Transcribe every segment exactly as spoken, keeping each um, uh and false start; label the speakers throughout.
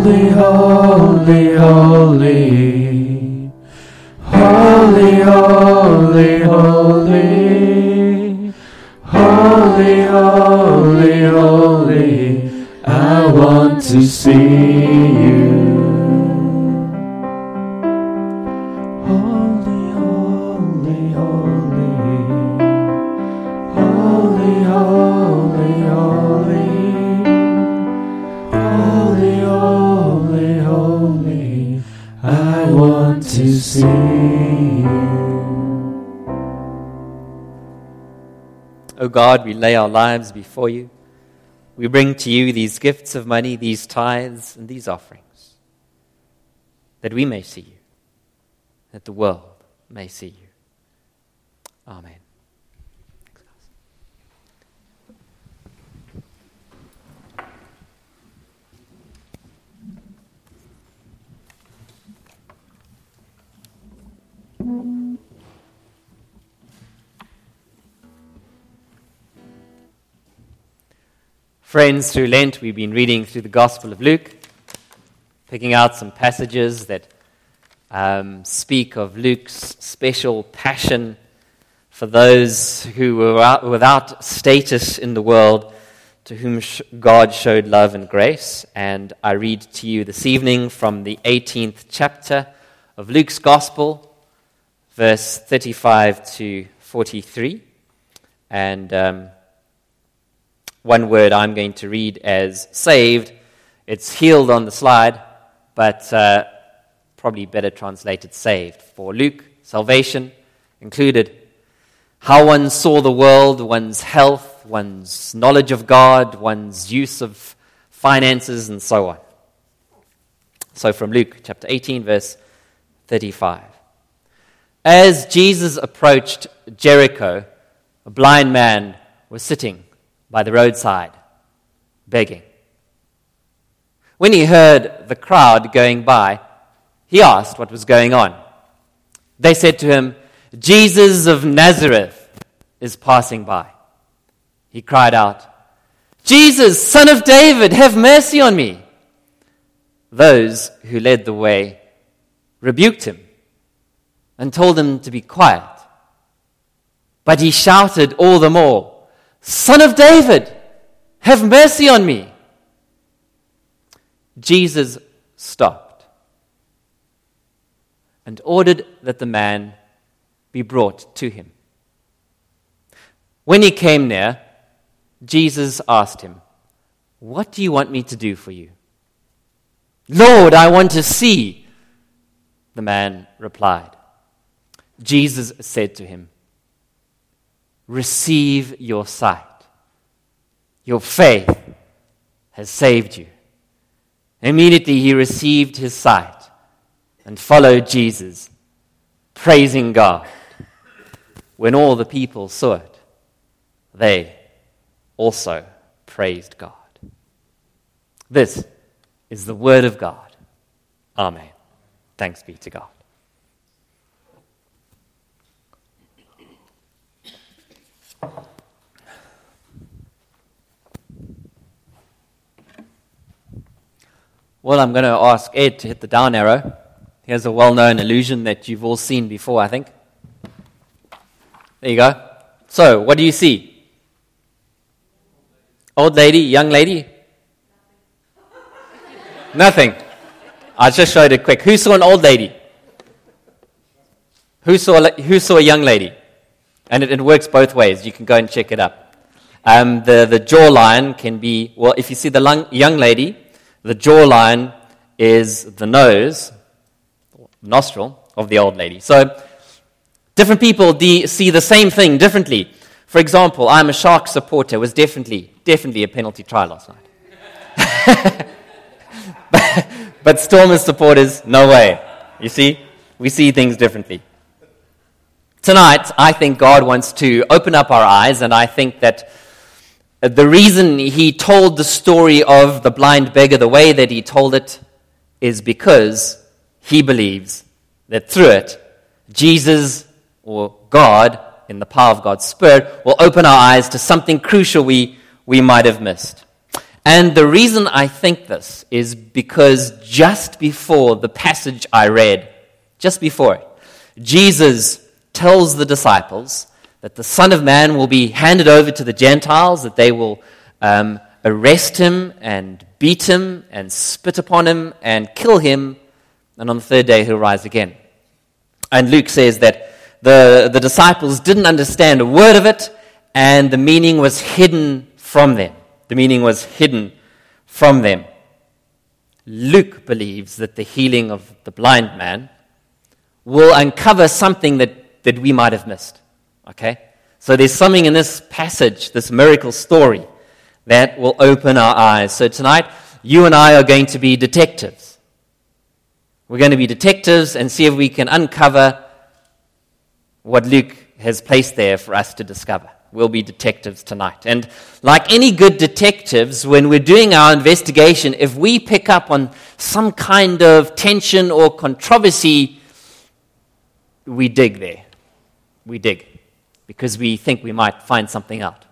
Speaker 1: Holy, holy, holy. Holy, holy, holy. Holy, holy, holy. I want to see you. Holy, holy, holy. Holy, holy, holy. Holy, holy, holy. I want to see you.
Speaker 2: O God, we lay our lives before you. We bring to you these gifts of money, these tithes, and these offerings, that we may see you, that the world may see you. Amen. Friends, through Lent, we've been reading through the Gospel of Luke, picking out some passages that um, speak of Luke's special passion for those who were out, without status in the world, to whom sh- God showed love and grace. And I read to you this evening from the eighteenth chapter of Luke's Gospel, verse thirty-five to forty-three. And Um, One word I'm going to read as saved. It's healed on the slide, but uh, probably better translated saved. For Luke, salvation included how one saw the world, one's health, one's knowledge of God, one's use of finances, and so on. So from Luke chapter eighteen, verse thirty-five. As Jesus approached Jericho, a blind man was sitting by the roadside, begging. When he heard the crowd going by, he asked what was going on. They said to him, "Jesus of Nazareth is passing by." He cried out, "Jesus, Son of David, have mercy on me." Those who led the way rebuked him and told him to be quiet. But he shouted all the more, "Son of David, have mercy on me." Jesus stopped and ordered that the man be brought to him. When he came near, Jesus asked him, "What do you want me to do for you?" "Lord, I want to see," the man replied. Jesus said to him, "Receive your sight. Your faith has saved you." Immediately he received his sight and followed Jesus, praising God. When all the people saw it, they also praised God. This is the word of God. Amen. Thanks be to God. Well, I'm going to ask Ed to hit the down arrow. Here's a well-known illusion that you've all seen before, I think. There you go. So, what do you see? Old lady, young lady? Nothing. I just showed it quick. Who saw an old lady? Who saw who saw a young lady? And it, it works both ways. You can go and check it up. Um, the, the jawline can be, well, if you see the lung, young lady, the jawline is the nose, nostril of the old lady. So different people de- see the same thing differently. For example, I'm a Sharks supporter. It was definitely, definitely a penalty try last night. but, but Stormers supporters, no way. You see, we see things differently. Tonight, I think God wants to open up our eyes, and I think that the reason he told the story of the blind beggar the way that he told it is because he believes that through it, Jesus or God, in the power of God's Spirit, will open our eyes to something crucial we, we might have missed. And the reason I think this is because just before the passage I read, just before it, Jesus tells the disciples that the Son of Man will be handed over to the Gentiles, that they will um, arrest him and beat him and spit upon him and kill him, and on the third day he'll rise again. And Luke says that the, the disciples didn't understand a word of it, and the meaning was hidden from them. The meaning was hidden from them. Luke believes that the healing of the blind man will uncover something that, that we might have missed. Okay? So there's something in this passage, this miracle story, that will open our eyes. So tonight, you and I are going to be detectives. We're going to be detectives and see if we can uncover what Luke has placed there for us to discover. We'll be detectives tonight. And like any good detectives, when we're doing our investigation, if we pick up on some kind of tension or controversy, we dig there. We dig because we think we might find something out.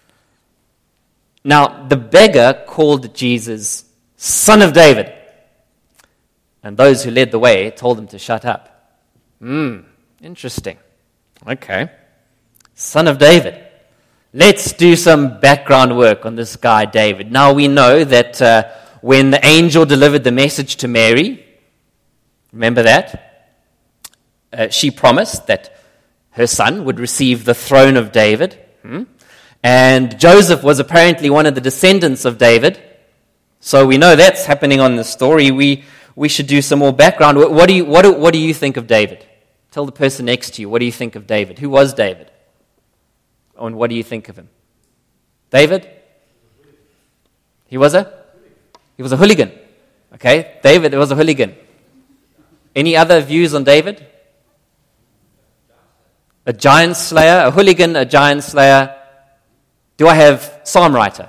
Speaker 2: Now, the beggar called Jesus Son of David. And those who led the way told him to shut up. Hmm, interesting. Okay. Son of David. Let's do some background work on this guy, David. Now, we know that uh, when the angel delivered the message to Mary, remember that? Uh, she promised that her son would receive the throne of David. Hmm? And Joseph was apparently one of the descendants of David. So we know that's happening on the story. We we should do some more background. What do you what do, what do you think of David? Tell the person next to you, what do you think of David? Who was David? And what do you think of him? David? He was a? He was a hooligan. Okay, David was a hooligan. Any other views on David? A giant slayer, a hooligan, a giant slayer. Do I have psalm writer?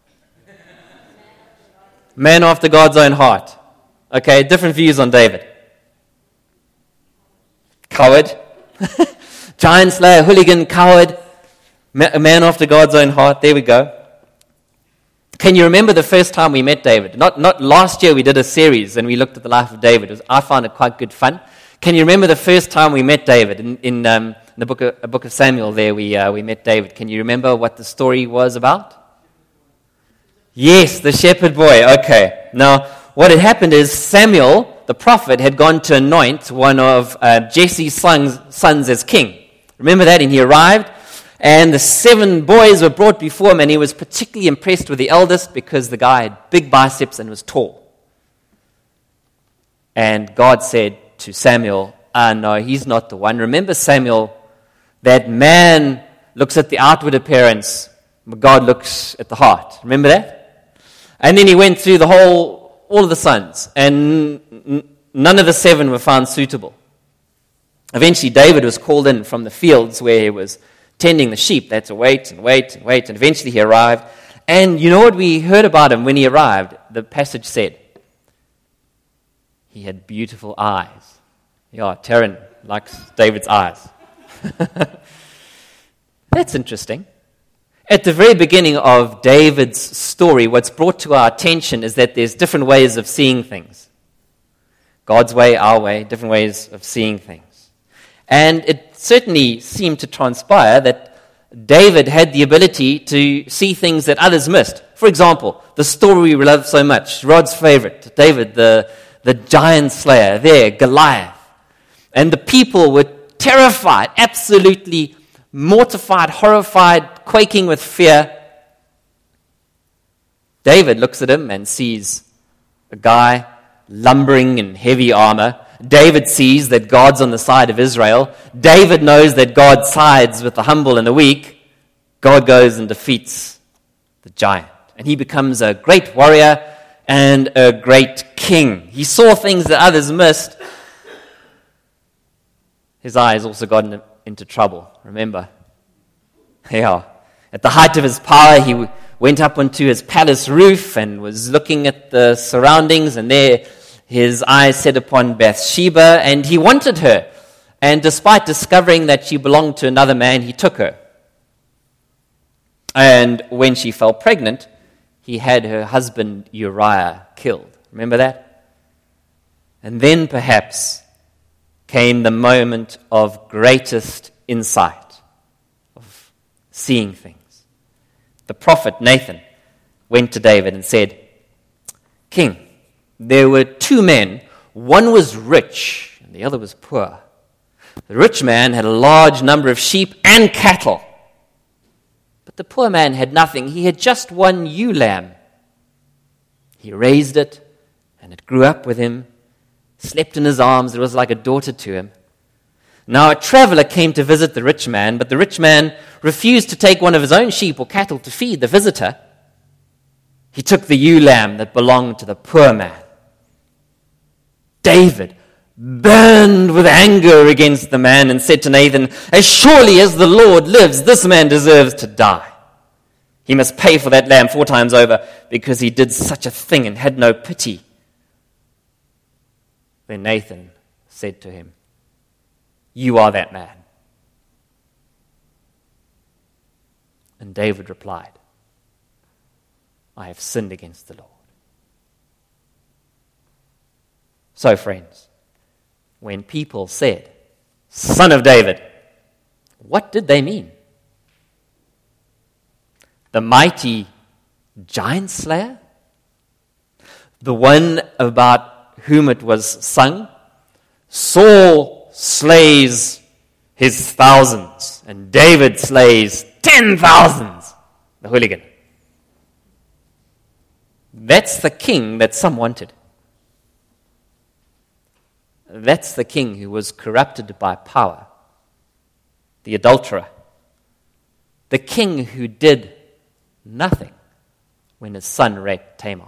Speaker 2: Man after God's own heart. Okay, different views on David. Coward. Giant slayer, hooligan, coward. A man after God's own heart. There we go. Can you remember the first time we met David? Not not last year we did a series and we looked at the life of David. It was, I found it quite good fun. Can you remember the first time we met David? In, in, um, in the book of, book of Samuel there we, uh, we met David. Can you remember what the story was about? Yes, the shepherd boy. Okay. Now, what had happened is Samuel, the prophet, had gone to anoint one of uh, Jesse's sons, sons as king. Remember that? And he arrived. And the seven boys were brought before him, and he was particularly impressed with the eldest because the guy had big biceps and was tall. And God said to Samuel, ah, no, he's not the one. Remember, Samuel, that man looks at the outward appearance, but God looks at the heart. Remember that? And then he went through the whole, all of the sons, and n- none of the seven were found suitable. Eventually, David was called in from the fields where he was tending the sheep. They had to wait and wait and wait, and eventually he arrived. And you know what we heard about him when he arrived? The passage said, he had beautiful eyes. Yeah, Taryn likes David's eyes. That's interesting. At the very beginning of David's story, what's brought to our attention is that there's different ways of seeing things. God's way, our way, different ways of seeing things. And it certainly seemed to transpire that David had the ability to see things that others missed. For example, the story we love so much, Rod's favorite, David, the, the giant slayer there, Goliath. And the people were terrified, absolutely mortified, horrified, quaking with fear. David looks at him and sees a guy lumbering in heavy armor. David sees that God's on the side of Israel. David knows that God sides with the humble and the weak. God goes and defeats the giant. And he becomes a great warrior and a great king. He saw things that others missed. His eyes also got into, into trouble, remember? Yeah. At the height of his power, he went up onto his palace roof and was looking at the surroundings, and there his eyes set upon Bathsheba, and he wanted her. And despite discovering that she belonged to another man, he took her. And when she fell pregnant, he had her husband Uriah killed. Remember that? And then perhaps came the moment of greatest insight, of seeing things. The prophet Nathan went to David and said, "King, there were two men. One was rich and the other was poor. The rich man had a large number of sheep and cattle. But the poor man had nothing. He had just one ewe lamb. He raised it, and it grew up with him, slept in his arms. It was like a daughter to him. Now a traveler came to visit the rich man, but the rich man refused to take one of his own sheep or cattle to feed the visitor. He took the ewe lamb that belonged to the poor man." David burned with anger against the man and said to Nathan, "As surely as the Lord lives, this man deserves to die. He must pay for that lamb four times over because he did such a thing and had no pity." Then Nathan said to him, "You are that man." And David replied, "I have sinned against the Lord." So, friends, when people said, "Son of David," what did they mean? The mighty giant slayer? The one about whom it was sung, "Saul slays his thousands, and David slays ten thousands." The hooligan. That's the king that some wanted. That's the king who was corrupted by power, the adulterer, the king who did nothing when his son raped Tamar.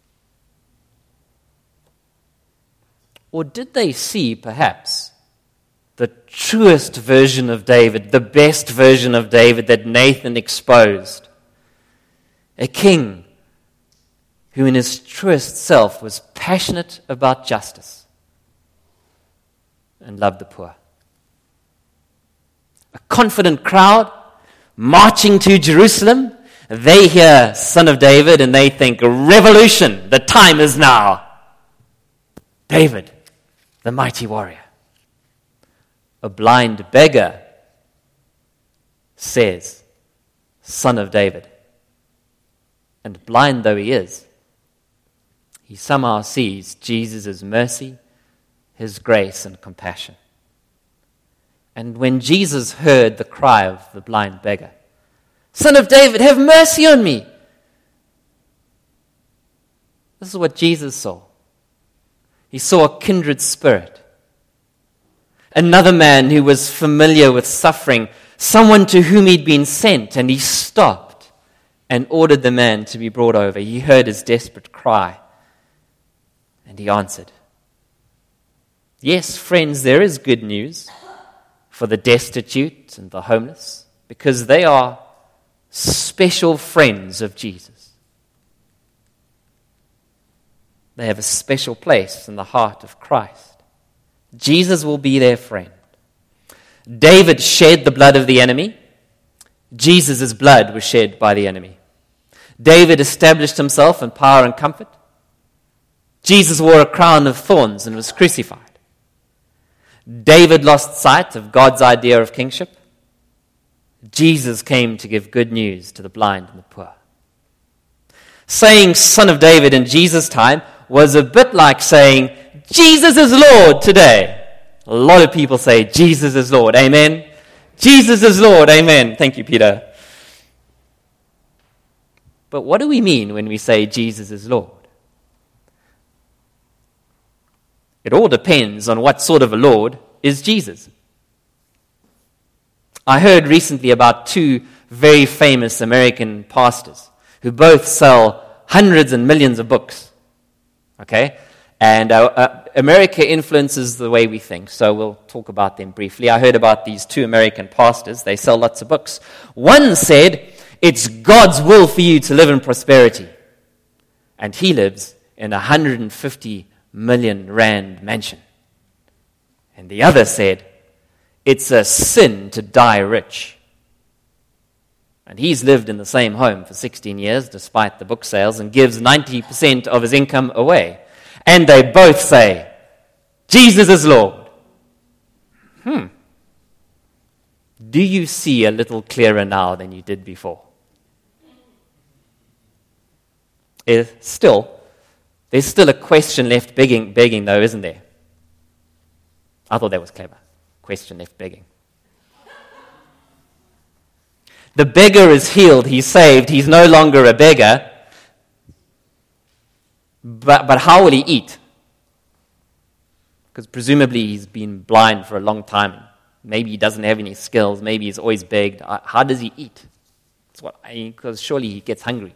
Speaker 2: Or did they see, perhaps, the truest version of David, the best version of David that Nathan exposed? A king who in his truest self was passionate about justice and loved the poor. A confident crowd marching to Jerusalem. They hear "Son of David" and they think, revolution, the time is now. David, the mighty warrior. A blind beggar says, "Son of David." And blind though he is, he somehow sees Jesus' mercy, his grace and compassion. And when Jesus heard the cry of the blind beggar, "Son of David, have mercy on me," this is what Jesus saw. He saw a kindred spirit. Another man who was familiar with suffering, someone to whom he'd been sent, and he stopped and ordered the man to be brought over. He heard his desperate cry, and he answered. Yes, friends, there is good news for the destitute and the homeless, because they are special friends of Jesus. They have a special place in the heart of Christ. Jesus will be their friend. David shed the blood of the enemy. Jesus' blood was shed by the enemy. David established himself in power and comfort. Jesus wore a crown of thorns and was crucified. David lost sight of God's idea of kingship. Jesus came to give good news to the blind and the poor. Saying "Son of David" in Jesus' time was a bit like saying "Jesus is Lord" today. A lot of people say "Jesus is Lord." Amen. Jesus is Lord. Amen. Thank you, Peter. But what do we mean when we say Jesus is Lord? It all depends on what sort of a Lord is Jesus. I heard recently about two very famous American pastors who both sell hundreds and millions of books. Okay? And uh, uh, America influences the way we think, so we'll talk about them briefly. I heard about these two American pastors. They sell lots of books. One said, "It's God's will for you to live in prosperity." And he lives in a one hundred fifty million rand mansion. And the other said, "It's a sin to die rich." And he's lived in the same home for sixteen years, despite the book sales, and gives ninety percent of his income away. And they both say, Jesus is Lord. Hmm. Do you see a little clearer now than you did before? Is still, there's still a question left begging, begging though, isn't there? I thought that was clever. Question left begging. The beggar is healed, he's saved, he's no longer a beggar. But, but how will he eat? Because presumably he's been blind for a long time. Maybe he doesn't have any skills. Maybe he's always begged. How does he eat? That's what I mean, because surely he gets hungry.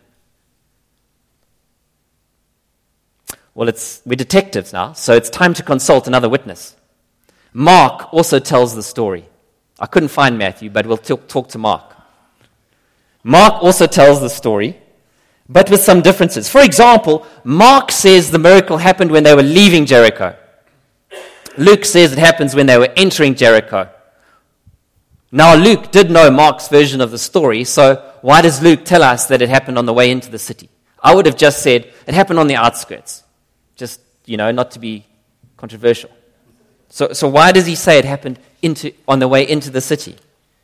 Speaker 2: Well, it's, we're detectives now, so it's time to consult another witness. Mark also tells the story. I couldn't find Matthew, but we'll t- talk to Mark. Mark also tells the story, but with some differences. For example, Mark says the miracle happened when they were leaving Jericho. Luke says it happens when they were entering Jericho. Now, Luke did know Mark's version of the story, so why does Luke tell us that it happened on the way into the city? I would have just said it happened on the outskirts, just, you know, not to be controversial. So, so why does he say it happened into on the way into the city?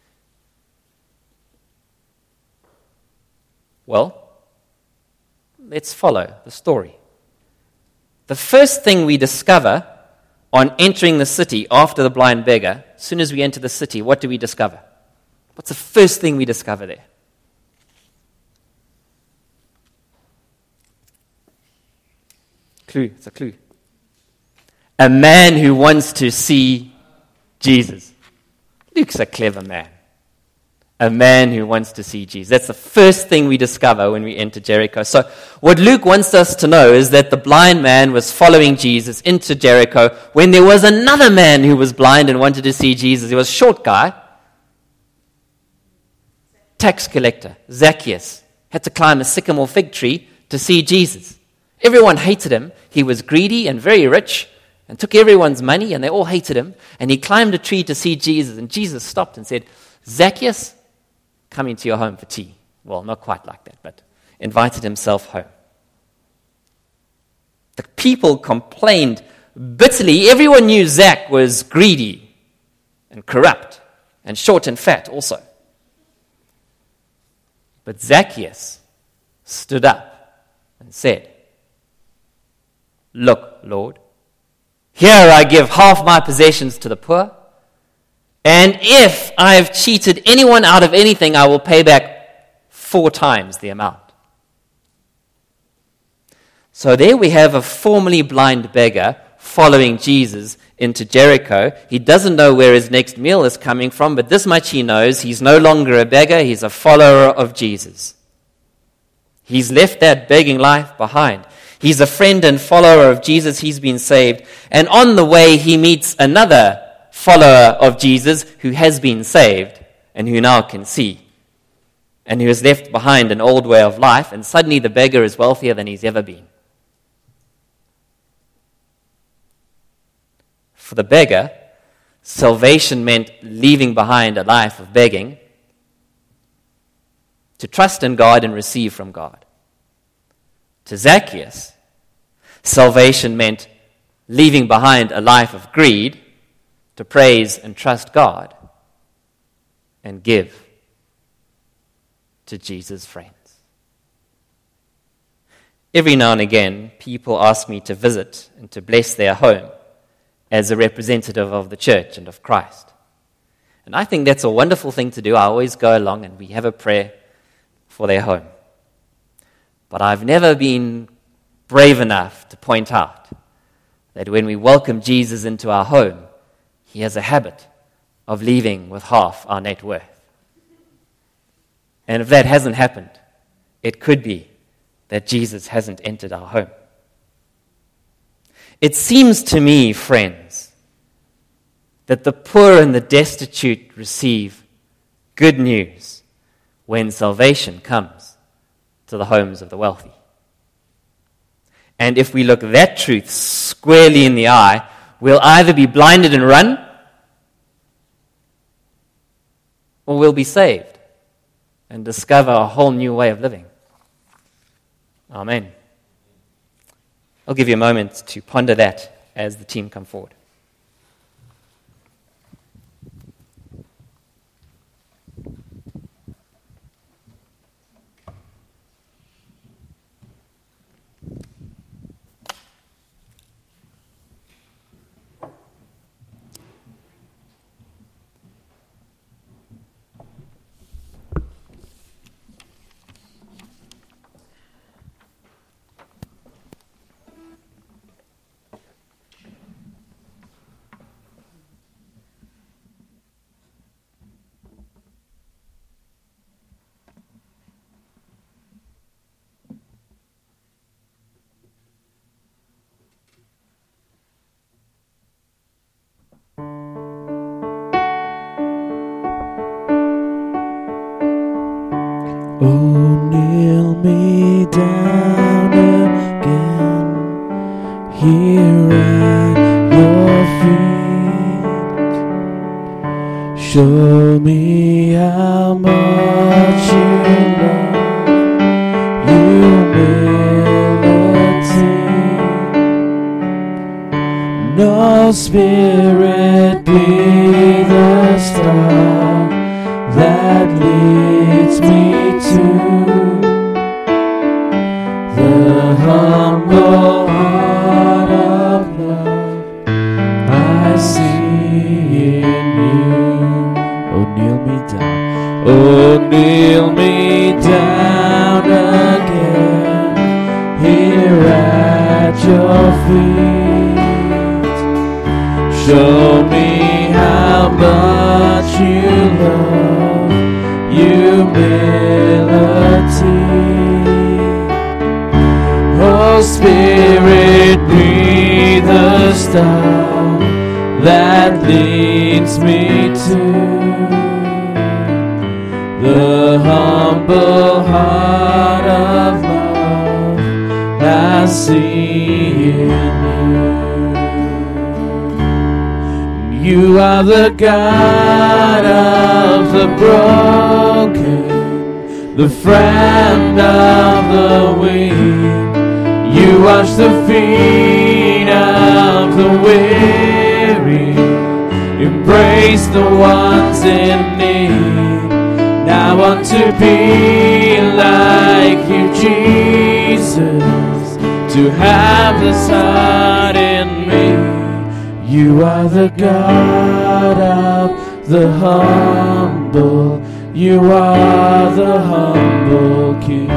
Speaker 2: Well, let's follow the story. The first thing we discover on entering the city after the blind beggar, as soon as we enter the city, what do we discover? What's the first thing we discover there? Clue, it's a clue. A man who wants to see Jesus. Luke's a clever man. A man who wants to see Jesus. That's the first thing we discover when we enter Jericho. So what Luke wants us to know is that the blind man was following Jesus into Jericho when there was another man who was blind and wanted to see Jesus. He was a short guy. Tax collector, Zacchaeus, had to climb a sycamore fig tree to see Jesus. Everyone hated him. He was greedy and very rich and took everyone's money, and they all hated him. And he climbed a tree to see Jesus, and Jesus stopped and said, Zacchaeus, come into your home for tea. Well, not quite like that, but invited himself home. The people complained bitterly. Everyone knew Zach was greedy and corrupt and short and fat also. But Zacchaeus stood up and said, Look, Lord, here I give half my possessions to the poor, and if I have cheated anyone out of anything, I will pay back four times the amount. So there we have a formerly blind beggar following Jesus into Jericho. He doesn't know where his next meal is coming from, but this much he knows: he's no longer a beggar, he's a follower of Jesus. He's left that begging life behind. He's a friend and follower of Jesus. He's been saved. And on the way, he meets another follower of Jesus who has been saved and who now can see, and who has left behind an old way of life, and suddenly the beggar is wealthier than he's ever been. For the beggar, salvation meant leaving behind a life of begging to trust in God and receive from God. To Zacchaeus, salvation meant leaving behind a life of greed to praise and trust God and give to Jesus' friends. Every now and again, people ask me to visit and to bless their home as a representative of the church and of Christ. And I think that's a wonderful thing to do. I always go along and we have a prayer for their home. But I've never been brave enough to point out that when we welcome Jesus into our home, he has a habit of leaving with half our net worth. And if that hasn't happened, it could be that Jesus hasn't entered our home. It seems to me, friends, that the poor and the destitute receive good news when salvation comes to the homes of the wealthy. And if we look that truth squarely in the eye, we'll either be blinded and run, or we'll be saved and discover a whole new way of living. Amen. I'll give you a moment to ponder that as the team come forward.
Speaker 1: Oh, kneel me down again here at your feet. Show me how much you love humility. No spirit be the star that leads me to the humble heart of love I see in you. Oh, kneel me down. Oh, kneel me down again here at your feet. Show me how much you love humility. Oh, Spirit, be the star that leads me to the humble heart of love I see in you. You are the God of the broken, the friend of the weak. You wash the feet of the weary, embrace the ones in need. I want to be like you, Jesus, to have this heart in me. You are the God of the humble. You are the humble King.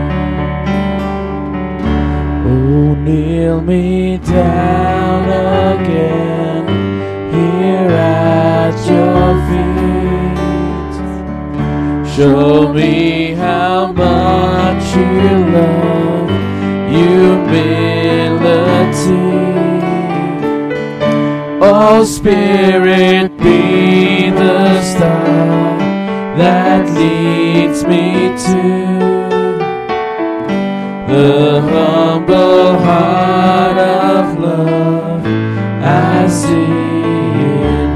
Speaker 1: Oh, kneel me down again here at your feet. Show me how much you love humility. Oh, Spirit, be the star that leads me to the humble heart of love I see in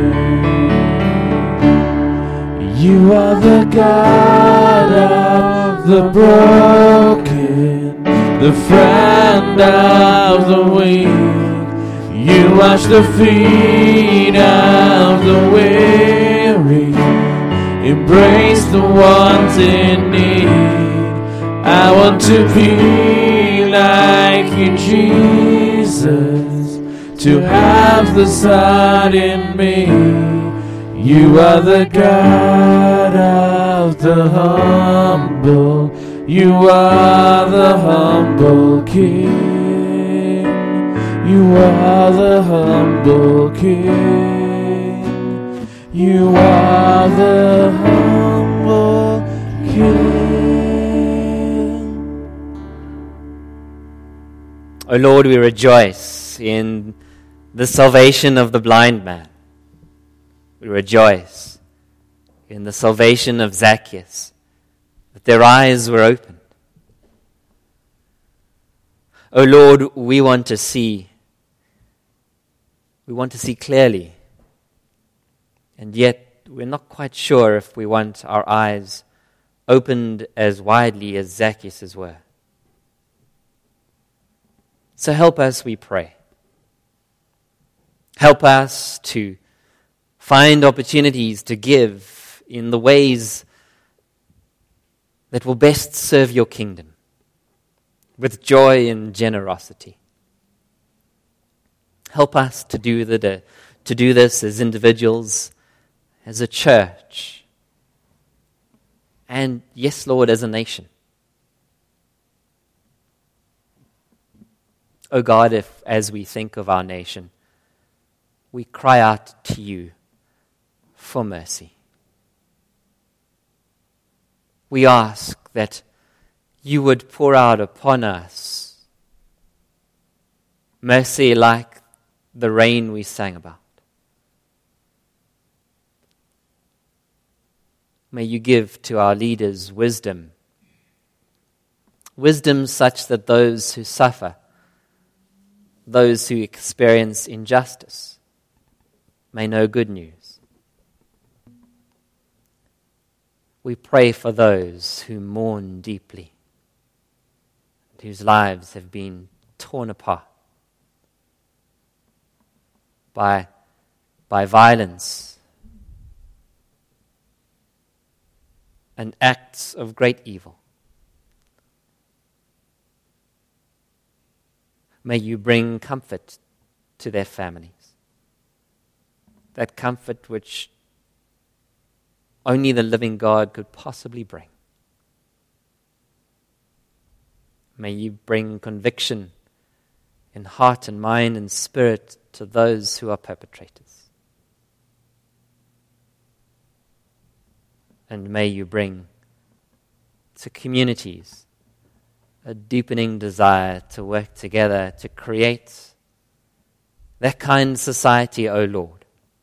Speaker 1: you. You are the God of the broken, the friend of the weak. You wash the feet of the weary, embrace the ones in need. I want to be like you, Jesus, to have the sight in me. You are the God of the humble. You are the humble King. You are the humble King. You are the humble King.
Speaker 2: O Lord, we rejoice in the salvation of the blind man. We rejoice in the salvation of Zacchaeus, that their eyes were opened. O Lord, we want to see. We want to see clearly. And yet, we're not quite sure if we want our eyes opened as widely as Zacchaeus' were. So help us, we pray. Help us to find opportunities to give in the ways that will best serve your kingdom, with joy and generosity. Help us to do the to do this as individuals, as a church, and yes, Lord, as a nation. Oh God, if as we think of our nation, we cry out to you for mercy. We ask that you would pour out upon us mercy like the rain we sang about. May you give to our leaders wisdom, wisdom such that those who suffer, those who experience injustice, may know good news. We pray for those who mourn deeply, whose lives have been torn apart by, by violence and acts of great evil. May you bring comfort to their families, that comfort which only the living God could possibly bring. May you bring conviction in heart and mind and spirit to those who are perpetrators. And may you bring to communities a deepening desire to work together to create that kind of society, O Lord,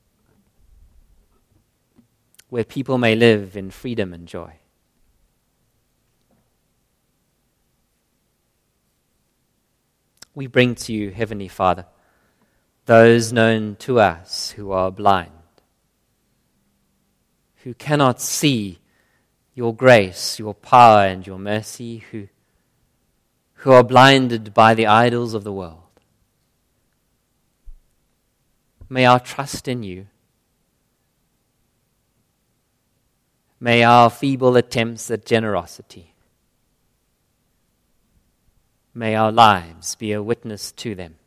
Speaker 2: where people may live in freedom and joy. We bring to you, Heavenly Father, those known to us who are blind, who cannot see your grace, your power, and your mercy, who, who are blinded by the idols of the world. May our trust in you, may our feeble attempts at generosity, may our lives be a witness to them.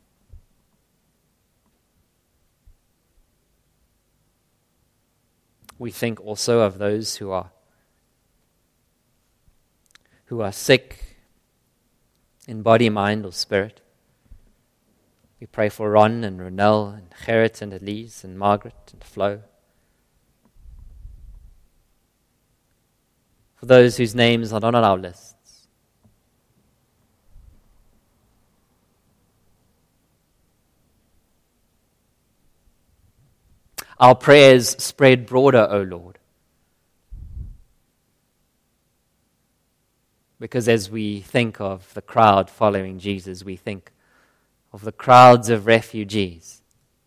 Speaker 2: We think also of those who are who are sick in body, mind, or spirit. We pray for Ron and Ronelle and Gerrit and Elise and Margaret and Flo. For those whose names are not on our lists. Our prayers spread broader, O Lord. Because as we think of the crowd following Jesus, we think of the crowds of refugees.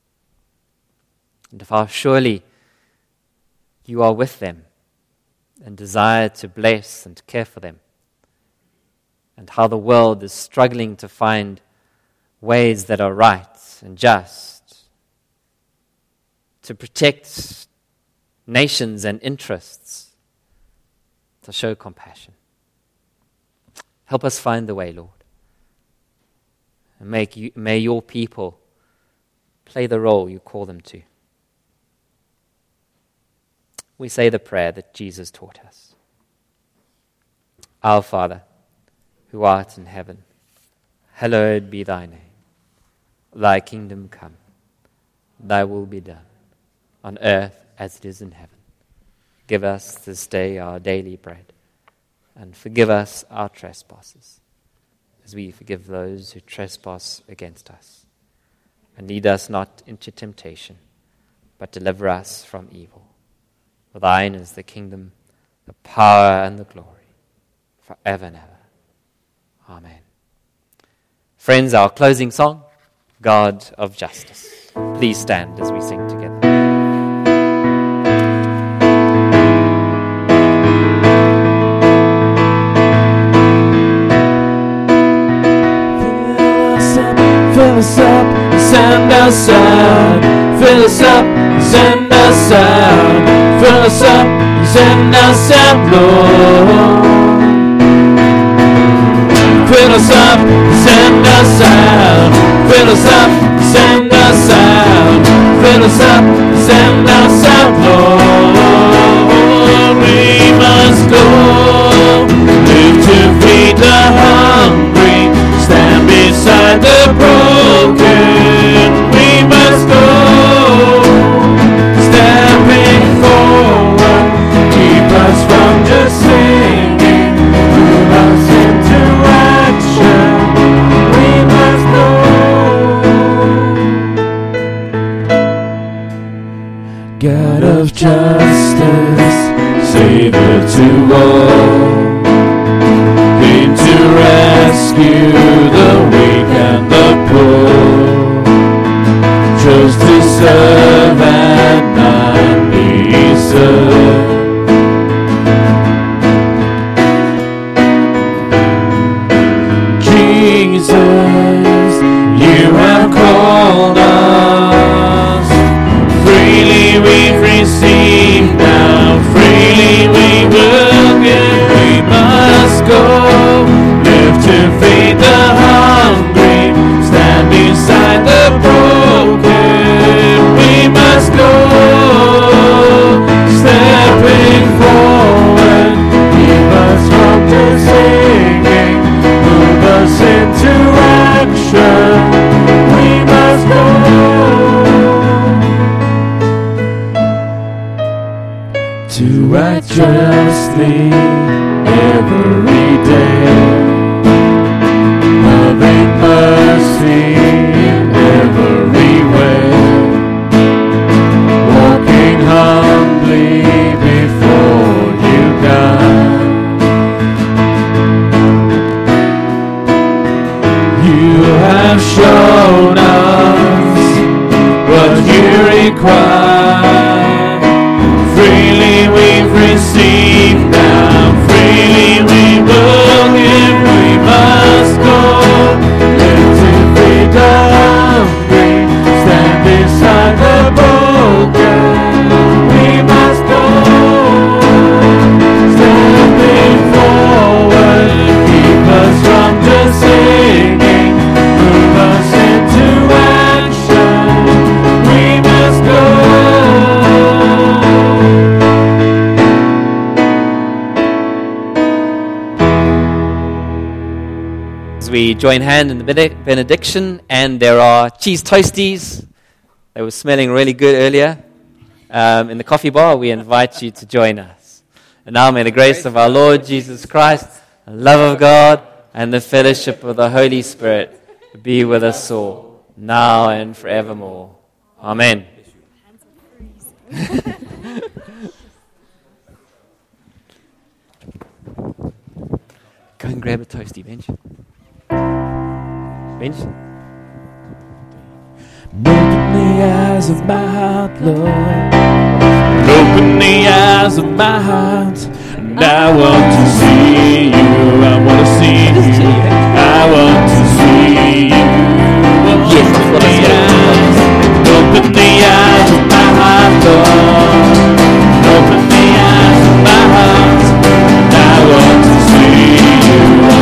Speaker 2: And how surely you are with them and desire to bless and care for them. And how the world is struggling to find ways that are right and just to protect nations and interests, to show compassion. Help us find the way, Lord. And make you, may your people play the role you call them to. We say the prayer that Jesus taught us. Our Father, who art in heaven, hallowed be thy name. Thy kingdom come, thy will be done, on earth as it is in heaven. Give us this day our daily bread, and forgive us our trespasses, as we forgive those who trespass against us. And lead us not into temptation, but deliver us from evil. For thine is the kingdom, the power, and the glory, forever and ever. Amen. Friends, our closing song, God of Justice. Please stand as we sing together.
Speaker 1: send us out. Fill us up, send us out. Fill us up, send us out, Lord. Fill us up, send us out. Fill us up, send us out. Fill us up, send us out, Lord. We must go, live to feed the hungry, stand beside the broken. We must go, stepping forward, keep us from just singing, move us into action. We must go. God of justice, Savior to all, came to rescue the weak and the poor, chose to serve and not be served. Jesus, you have called us. Freely we've received, now freely we will give. We must go, live to feed the hungry, stand beside the broken. We must go, stepping forward, keep us from just singing, move us into action. We must go. To act justly every day, loving mercy in every way, walking humbly before you, God. You have shown us what you require. Freely we've received, now freely we will give. We must go, live to feed the hungry, stand beside the broken. We must go, stepping forward, keep us from just singing, move us into action. We must go.
Speaker 2: We join hand in the benediction, and there are cheese toasties. They were smelling really good earlier um, in the coffee bar. We invite you to join us. And now may the grace of our Lord Jesus Christ, the love of God, and the fellowship of the Holy Spirit be with us all, now and forevermore. Amen. Go and grab a toasty, Bench. Bench.
Speaker 1: Open the eyes of my heart, Lord. Open the eyes of my heart. And I want to see you. I want to see you. I want to